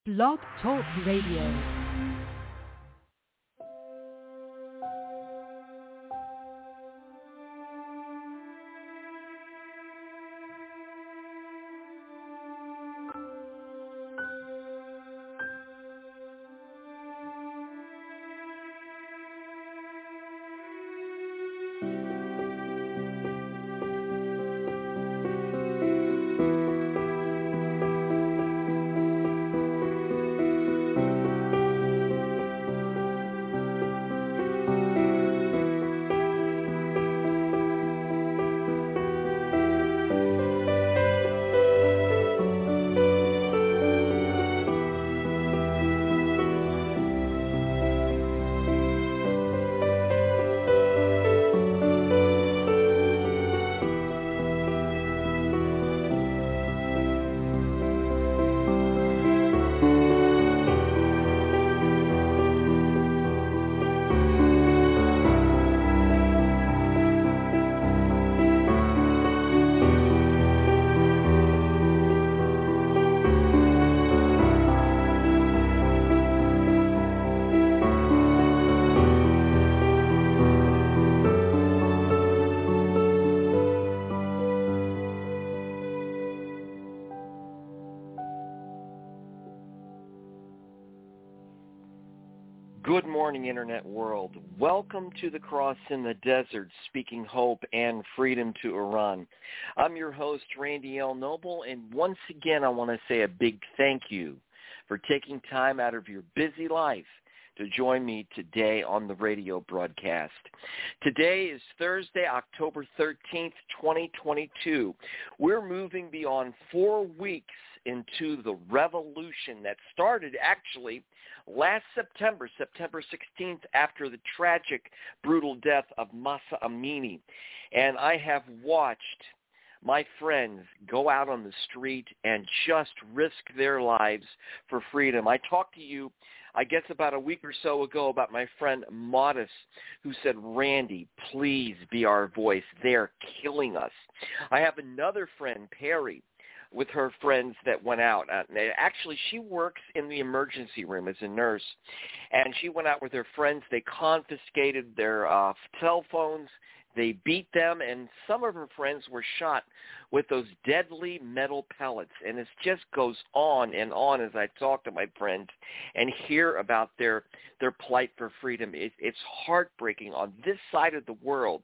Blog Talk Radio. Good morning, Internet world. Welcome to the Cross in the Desert, speaking hope and freedom to Iran. I'm your host, Randy L. Noble, and once again, I want to say a big thank you for taking time out of your busy life to join me today on the radio broadcast. Today is Thursday, October 13th, 2022. We're moving beyond 4 weeks into the revolution that started actually last September 16th, after the tragic, brutal death of Mahsa Amini. And I have watched my friends go out on the street and just risk their lives for freedom. I talked to you, I guess, about a week or so ago about my friend Modest, who said, Randy, please be our voice. They're killing us. I have another friend, Perry, with her friends that went out. Actually, she works in the emergency room as a nurse, and she went out with her friends. They confiscated their cell phones. They beat them, and some of her friends were shot with those deadly metal pellets. And it just goes on and on as I talk to my friends and hear about their plight for freedom. It's heartbreaking on this side of the world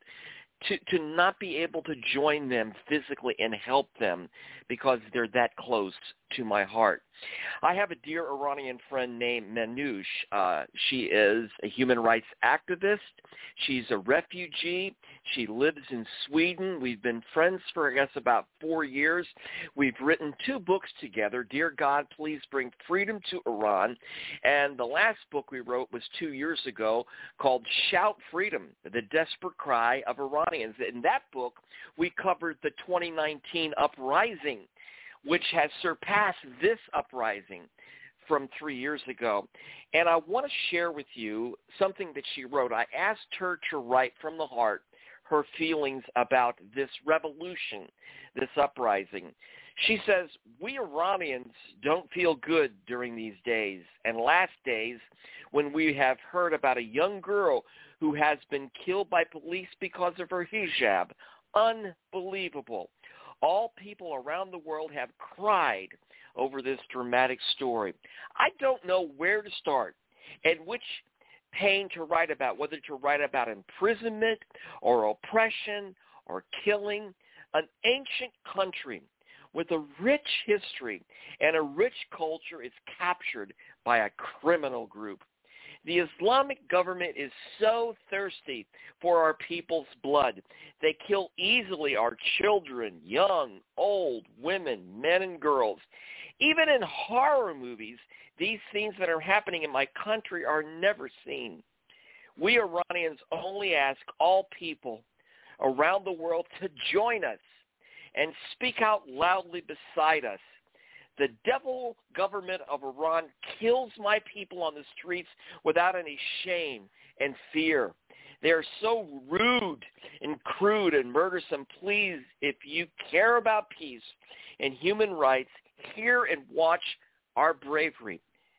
to not be able to join them physically and help them because they're that close to my heart. I have a dear Iranian friend named Manoush. She is a human rights activist. She's a refugee. She lives in Sweden. We've been friends for, I guess, about 4 years. We've written 2 books together, Dear God, Please Bring Freedom to Iran. And the last book we wrote was 2 years ago called Shout Freedom, The Desperate Cry of Iranians. In that book, we covered the 2019 uprising, which has surpassed this uprising from 3 years ago. And I want to share with you something that she wrote. I asked her to write from the heart her feelings about this revolution, this uprising. She says, we Iranians don't feel good during these days and last days when we have heard about a young girl who has been killed by police because of her hijab. Unbelievable. All people around the world have cried over this dramatic story. I don't know where to start and which pain to write about, whether to write about imprisonment or oppression or killing. An ancient country with a rich history and a rich culture is captured by a criminal group. The Islamic government is so thirsty for our people's blood. They kill easily our children, young, old, women, men, and girls. Even in horror movies, these scenes that are happening in my country are never seen. We Iranians only ask all people around the world to join us and speak out loudly beside us. The devil government of Iran kills my people on the streets without any shame and fear. They are so rude and crude and murdersome. Please, if you care about peace and human rights, hear and watch our bravery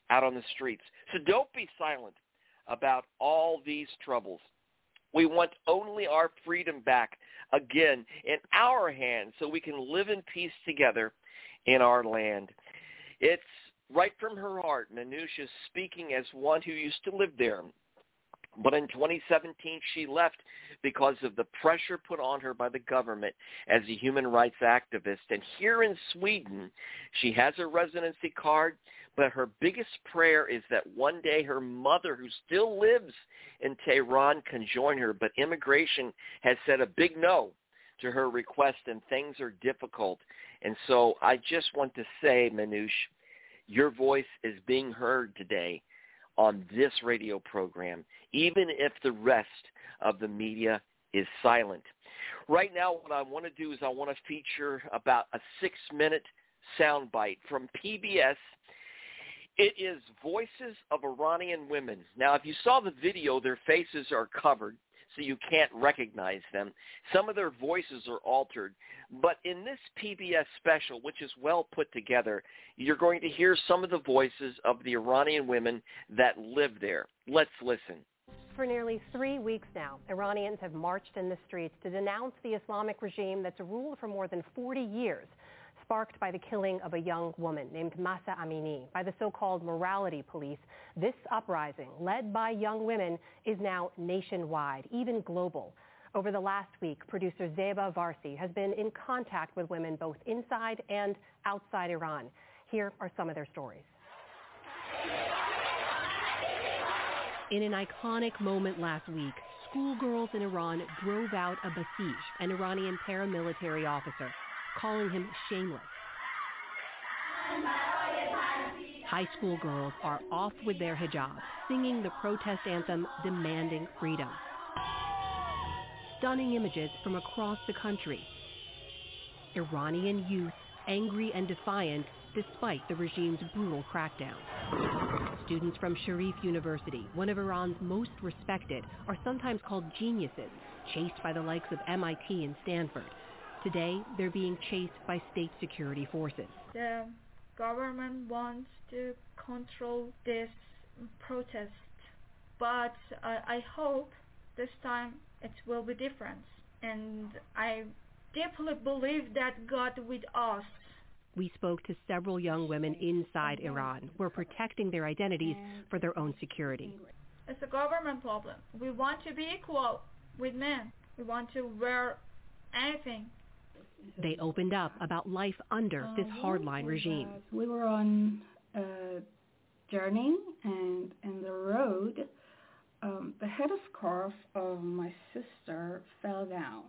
out on the streets. So don't be silent about all these troubles. We want only our freedom back again in our hands so we can live in peace together in our land. It's right from her heart. Manoush is speaking as one who used to live there. But in 2017, she left because of the pressure put on her by the government as a human rights activist. And here in Sweden, she has a residency card, but her biggest prayer is that one day her mother, who still lives in Tehran, can join her. But immigration has said a big no to her request, and things are difficult. And so I just want to say, Manoush, your voice is being heard today on this radio program, even if the rest of the media is silent. Right now, what I want to do is I want to feature about a 6-minute soundbite from PBS. It is Voices of Iranian Women. Now, if you saw the video, their faces are covered, so you can't recognize them. Some of their voices are altered. But in this PBS special, which is well put together, you're going to hear some of the voices of the Iranian women that live there. Let's listen. For nearly 3 weeks now, Iranians have marched in the streets to denounce the Islamic regime that's ruled for more than 40 years, sparked by the killing of a young woman named Mahsa Amini by the so-called morality police. This uprising, led by young women, is now nationwide, even global. Over the last week, producer Zeba Varsi has been in contact with women both inside and outside Iran. Here are some of their stories. In an iconic moment last week, schoolgirls in Iran drove out a Basij, an Iranian paramilitary officer, calling him shameless. High school girls are off with their hijabs, singing the protest anthem, demanding freedom. Stunning images from across the country. Iranian youth, angry and defiant despite the regime's brutal crackdown. Students from Sharif University, one of Iran's most respected, are sometimes called geniuses, chased by the likes of MIT and Stanford. Today, they're being chased by state security forces. The government wants to control this protest, but I hope this time it will be different. And I deeply believe that God with us. We spoke to several young women inside Iran who are protecting their identities for their own security. It's a government problem. We want to be equal with men. We want to wear anything. They opened up about life under this hardline regime. We were on a journey, and in the road, the headscarf of my sister fell down.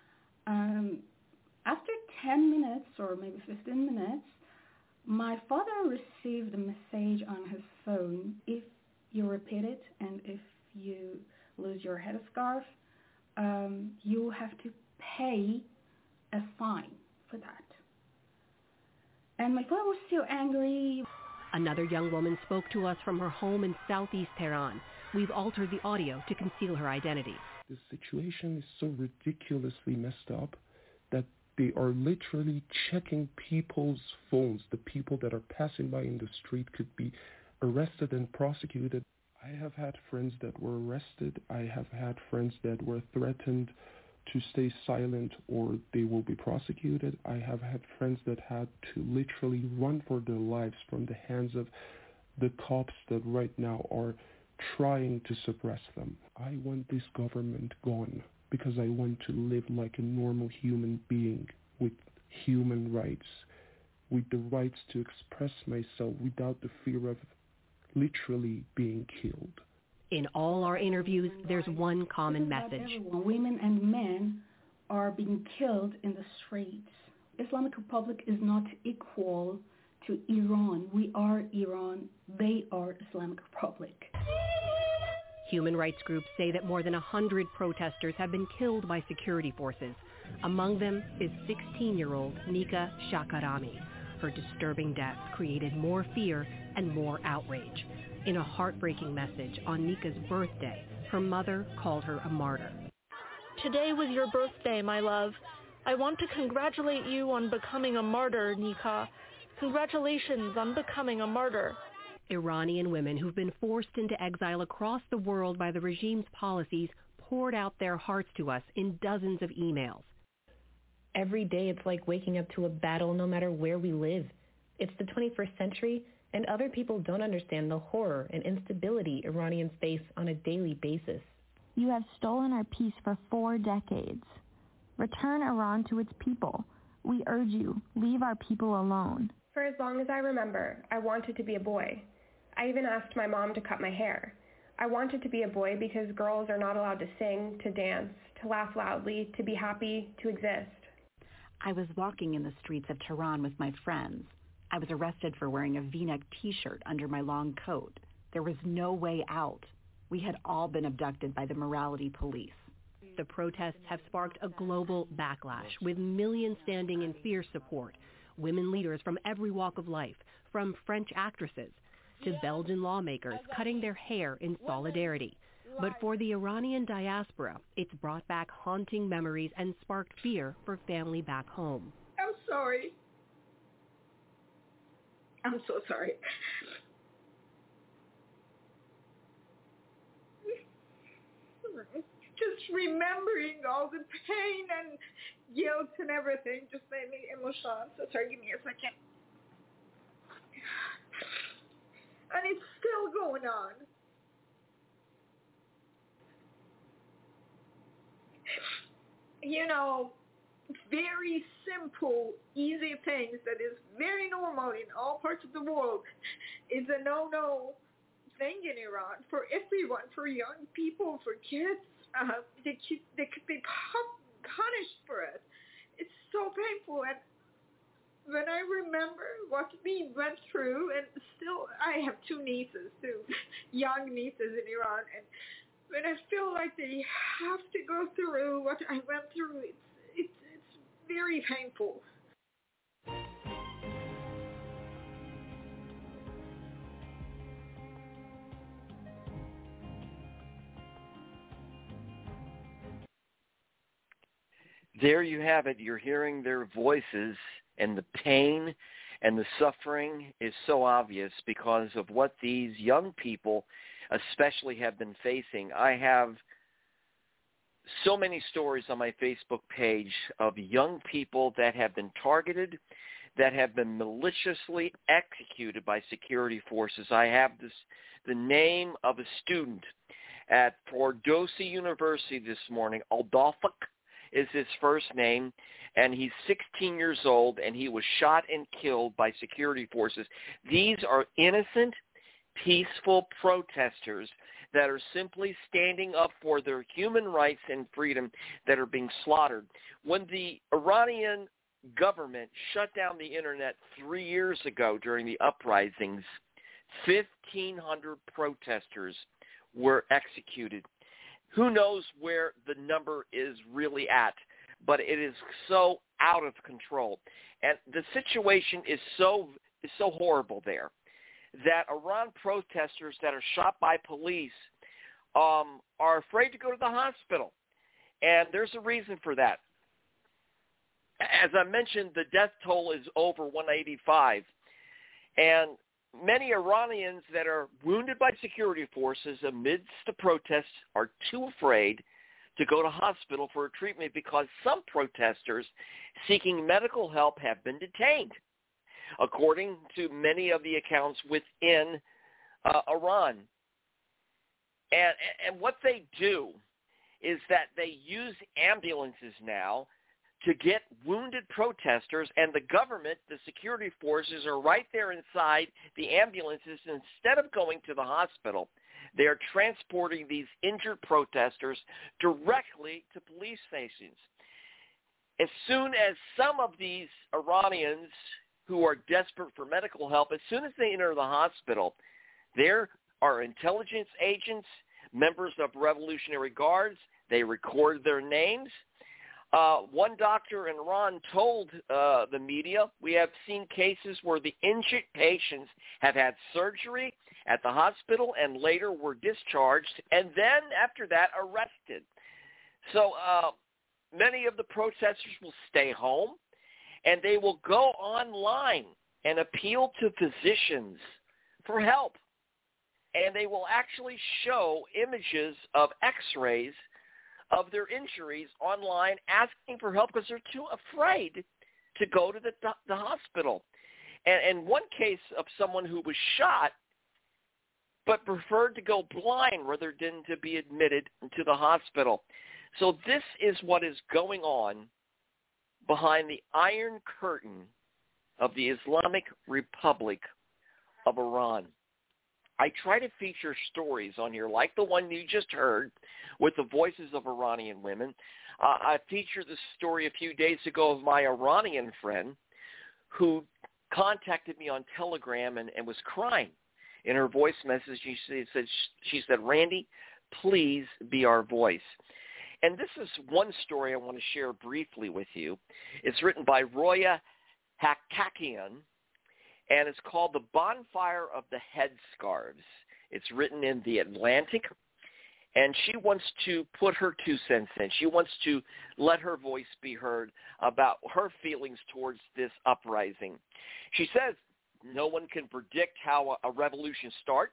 After 10 minutes or maybe 15 minutes, my father received a message on his phone. If you repeat it and if you lose your headscarf, you have to pay a fine for that. And my father was so angry. Another young woman spoke to us from her home in southeast Tehran. We've altered the audio to conceal her identity. The situation is so ridiculously messed up that they are literally checking people's phones. The people that are passing by in the street could be arrested and prosecuted. I have had friends that were arrested. I have had friends that were threatened to stay silent or they will be prosecuted. I have had friends that had to literally run for their lives from the hands of the cops that right now are trying to suppress them. I want this government gone because I want to live like a normal human being with human rights, with the rights to express myself without the fear of literally being killed. In all our interviews, there's one common message. Women and men are being killed in the streets. Islamic Republic is not equal to Iran. We are Iran. They are Islamic Republic. Human rights groups say that more than 100 protesters have been killed by security forces. Among them is 16-year-old Nika Shakarami. Her disturbing death created more fear and more outrage. In a heartbreaking message on Nika's birthday, her mother called her a martyr. Today was your birthday, my love. I want to congratulate you on becoming a martyr, Nika. Congratulations on becoming a martyr. Iranian women who've been forced into exile across the world by the regime's policies poured out their hearts to us in dozens of emails. Every day it's like waking up to a battle no matter where we live. It's the 21st century, and other people don't understand the horror and instability Iranians face on a daily basis. You have stolen our peace for 4 decades. Return Iran to its people. We urge you, leave our people alone. For as long as I remember, I wanted to be a boy. I even asked my mom to cut my hair. I wanted to be a boy because girls are not allowed to sing, to dance, to laugh loudly, to be happy, to exist. I was walking in the streets of Tehran with my friends. I was arrested for wearing a V-neck T-shirt under my long coat. There was no way out. We had all been abducted by the morality police. The protests have sparked a global backlash, with millions standing in fierce support. Women leaders from every walk of life, from French actresses to Belgian lawmakers cutting their hair in solidarity. But for the Iranian diaspora, it's brought back haunting memories and sparked fear for family back home. I'm sorry. I'm so sorry. Just remembering all the pain and guilt and everything just made me emotional. So sorry, give me a second. And it's still going on. You know, very simple, easy things that is very normal in all parts of the world is a no-no thing in Iran for everyone, for young people, for kids. They could be punished for it. It's so painful. And when I remember what we went through, and still I have 2 nieces, 2 young nieces in Iran, and when I feel like they have to go through what I went through, it's very painful. There you have it. You're hearing their voices, and the pain and the suffering is so obvious because of what these young people especially have been facing. I have so many stories on my Facebook page of young people that have been targeted, that have been maliciously executed by security forces. I have the name of a student at Fordowsi University this morning. Aldalfak is his first name, and he's 16 years old, and he was shot and killed by security forces. These are innocent, peaceful protesters that are simply standing up for their human rights and freedom that are being slaughtered. When the Iranian government shut down the internet 3 years ago during the uprisings, 1,500 protesters were executed. Who knows where the number is really at, but it is so out of control. And the situation is so horrible there that Iran protesters that are shot by police are afraid to go to the hospital. And there's a reason for that. As I mentioned, the death toll is over 185. And many Iranians that are wounded by security forces amidst the protests are too afraid to go to hospital for a treatment because some protesters seeking medical help have been detained, according to many of the accounts within Iran. And what they do is that they use ambulances now to get wounded protesters, and the government, the security forces, are right there inside the ambulances. Instead of going to the hospital, they are transporting these injured protesters directly to police stations. As soon as some of these Iranians who are desperate for medical help, as soon as they enter the hospital, there are intelligence agents, members of Revolutionary Guards. They record their names. One doctor in Iran told the media, we have seen cases where the injured patients have had surgery at the hospital and later were discharged and then after that arrested. So many of the protesters will stay home and they will go online and appeal to physicians for help. And they will actually show images of x-rays of their injuries online, asking for help because they're too afraid to go to the hospital. And one case of someone who was shot but preferred to go blind rather than to be admitted to the hospital. So this is what is going on behind the Iron Curtain of the Islamic Republic of Iran. I try to feature stories on here like the one you just heard with the voices of Iranian women. I featured the story a few days ago of my Iranian friend who contacted me on Telegram and was crying. In her voice message, she said, Randy, please be our voice. And this is one story I want to share briefly with you. It's written by Roya Hakakian, and it's called The Bonfire of the Headscarves. It's written in The Atlantic, and she wants to put her 2 cents in. She wants to let her voice be heard about her feelings towards this uprising. She says, no one can predict how a revolution starts,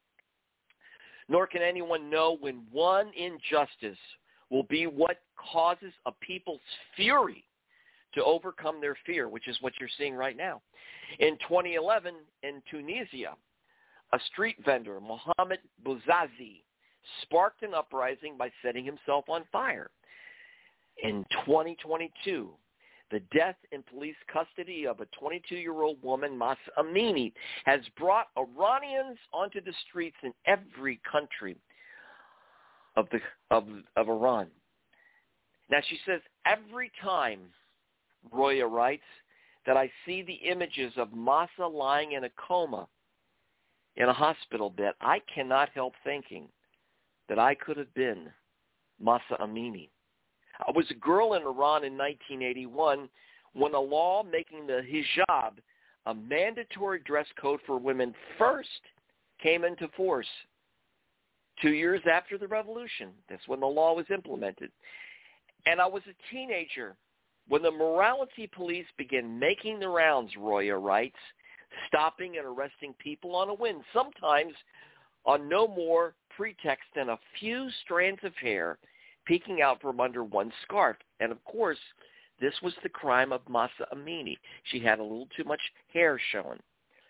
nor can anyone know when one injustice will be what causes a people's fury to overcome their fear, which is what you're seeing right now. In 2011, in Tunisia, a street vendor, Mohamed Bouzazi, sparked an uprising by setting himself on fire. In 2022, the death in police custody of a 22-year-old woman, Mahsa Amini, has brought Iranians onto the streets in every country of Iran. Now, she says, every time, Roya writes, that I see the images of Mahsa lying in a coma in a hospital bed, I cannot help thinking that I could have been Mahsa Amini. I was a girl in Iran in 1981 when a law making the hijab a mandatory dress code for women first came into force. 2 years after the revolution, that's when the law was implemented. And I was a teenager when the morality police began making the rounds, Roya writes, stopping and arresting people on a whim, sometimes on no more pretext than a few strands of hair peeking out from under one scarf. And of course, this was the crime of Mahsa Amini. She had a little too much hair showing.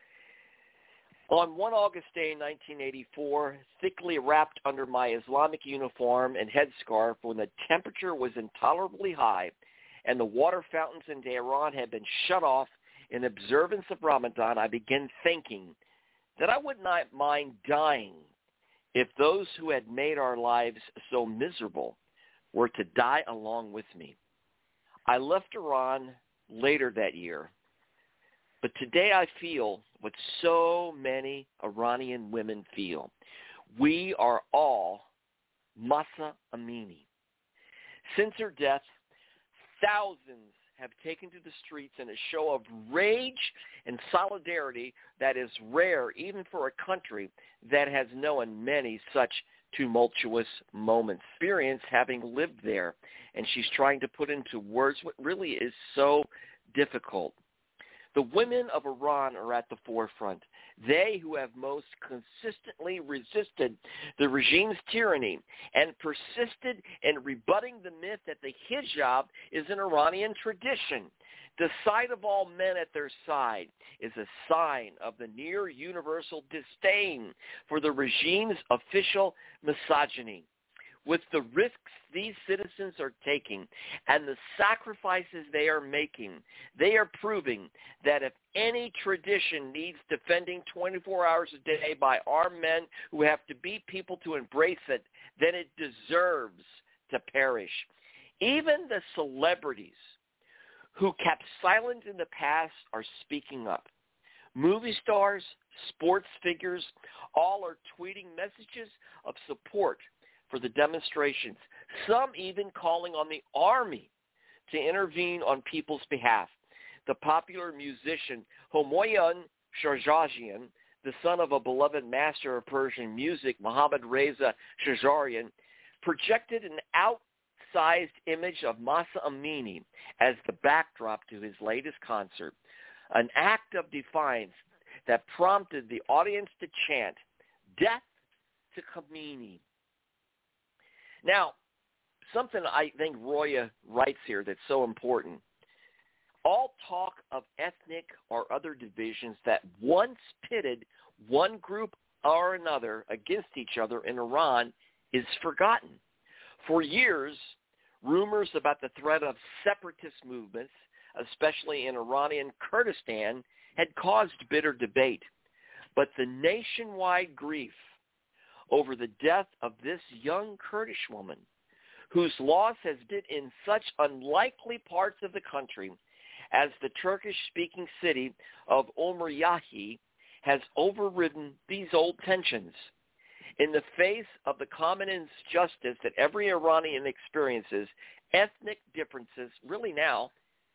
On one August day in 1984, thickly wrapped under my Islamic uniform and headscarf when the temperature was intolerably high and the water fountains in Tehran had been shut off in observance of Ramadan, I began thinking that I would not mind dying if those who had made our lives so miserable were to die along with me. I left Iran later that year, but today I feel what so many Iranian women feel. We are all Mahsa Amini. Since her death, thousands have taken to the streets in a show of rage and solidarity that is rare even for a country that has known many such tumultuous moments. Experience having lived there, and she's trying to put into words what really is so difficult. The women of Iran are at the forefront. They who have most consistently resisted the regime's tyranny and persisted in rebutting the myth that the hijab is an Iranian tradition. The sight of all men at their side is a sign of the near universal disdain for the regime's official misogyny. With the risks these citizens are taking and the sacrifices they are making, they are proving that if any tradition needs defending 24 hours a day by armed men who have to beat people to embrace it, then it deserves to perish. Even the celebrities who kept silent in the past are speaking up. Movie stars, sports figures, all are tweeting messages of support for the demonstrations, some even calling on the army to intervene on people's behalf. The popular musician Homoyan Shahjazian, the son of a beloved master of Persian music, Mohammad Reza Shahjazian, projected an outsized image of Mahsa Amini as the backdrop to his latest concert, an act of defiance that prompted the audience to chant, "Death to Khomeini." Now, something I think Roya writes here that's so important. All talk of ethnic or other divisions that once pitted one group or another against each other in Iran is forgotten. For years, rumors about the threat of separatist movements, especially in Iranian Kurdistan, had caused bitter debate. But the nationwide grief over the death of this young Kurdish woman, whose loss has been in such unlikely parts of the country as the Turkish-speaking city of Umar-Yahi, has overridden these old tensions. In the face of the common injustice that every Iranian experiences, ethnic differences really now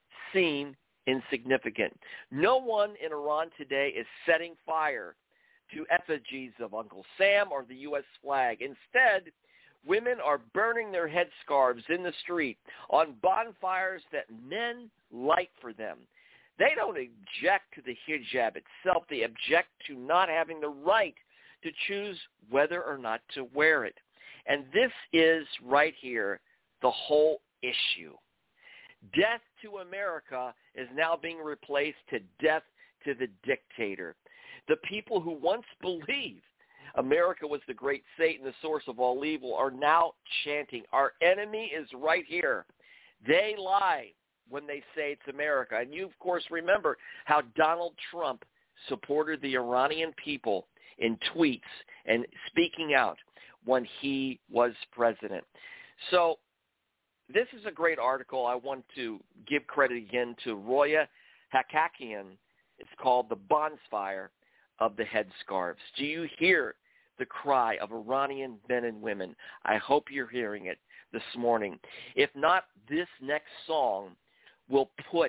seem insignificant. No one in Iran today is setting fire to effigies of Uncle Sam or the U.S. flag. Instead, women are burning their headscarves in the street on bonfires that men light for them. They don't object to the hijab itself. They object to not having the right to choose whether or not to wear it. And this is right here the whole issue. Death to America is now being replaced to death to the dictator. The people who once believed America was the great Satan, the source of all evil, are now chanting, "Our enemy is right here." They lie when they say it's America. And you, of course, remember how Donald Trump supported the Iranian people in tweets and speaking out when he was president. So this is a great article. I want to give credit again to Roya Hakakian. It's called "The Bonfire of the Headscarves." Do you hear the cry of Iranian men and women? I hope you're hearing it this morning. If not, this next song will put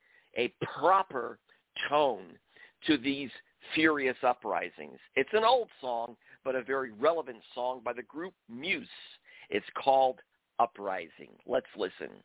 a proper tone to these furious uprisings. It's an old song, but a very relevant song by the group Muse. It's called "Uprising." Let's listen.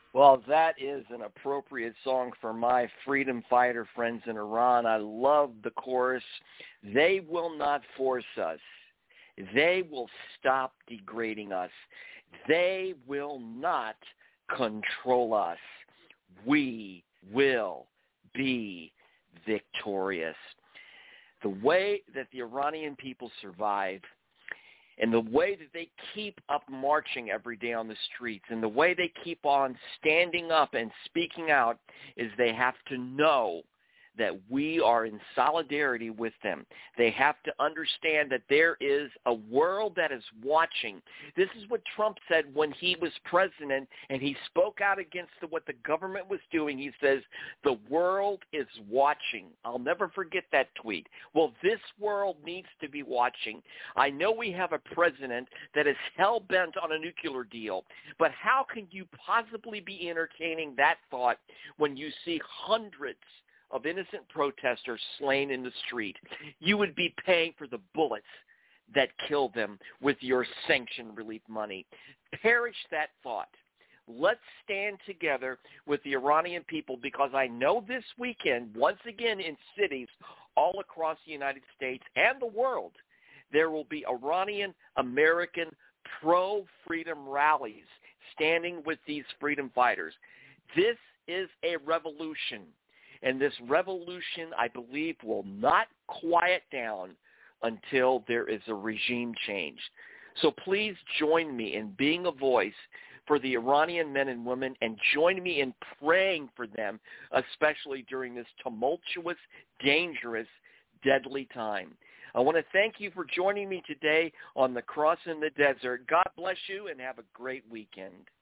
Well, that is an appropriate song for my freedom fighter friends in Iran. I love the chorus. They will not force us. They will stop degrading us. They will not control us. We will be victorious. The way that the Iranian people survive and the way that they keep up marching every day on the streets and the way they keep on standing up and speaking out is they have to know that we are in solidarity with them. They have to understand that there is a world that is watching. This is what Trump said when he was president, and he spoke out against what the government was doing. He says, the world is watching. I'll never forget that tweet. Well, this world needs to be watching. I know we have a president that is hell-bent on a nuclear deal, but how can you possibly be entertaining that thought when you see hundreds of innocent protesters slain in the street? You would be paying for the bullets that killed them with your sanction relief money. Perish that thought. Let's stand together with the Iranian people, because I know this weekend, once again in cities all across the United States and the world, there will be Iranian-American pro-freedom rallies standing with these freedom fighters. This is a revolution. And this revolution, I believe, will not quiet down until there is a regime change. So please join me in being a voice for the Iranian men and women, and join me in praying for them, especially during this tumultuous, dangerous, deadly time. I want to thank you for joining me today on The Cross in the Desert. God bless you and have a great weekend.